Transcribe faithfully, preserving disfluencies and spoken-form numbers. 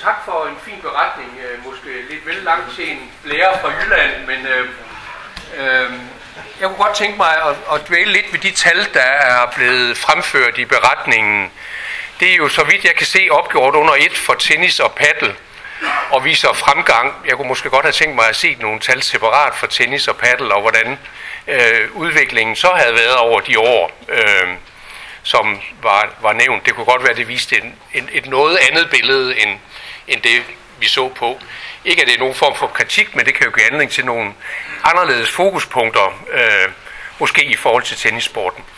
tak for en fin beretning. Øh, måske lidt vel langt til en lærer fra Jylland, men øh, øh, jeg kunne godt tænke mig at, at dvæle lidt ved de tal, der er blevet fremført i beretningen. Det er jo, så vidt jeg kan se, opgjort under et for tennis og paddle, og viser fremgang. Jeg kunne måske godt have tænkt mig at se nogle tal separat for tennis og paddle, og hvordan øh, udviklingen så havde været over de år, øh, som var, var nævnt. Det kunne godt være, at det viste en, en, et noget andet billede, end, end det vi så på. Ikke at det er nogen form for kritik, men det kan jo give anledning til nogle anderledes fokuspunkter, øh, måske i forhold til tennissporten.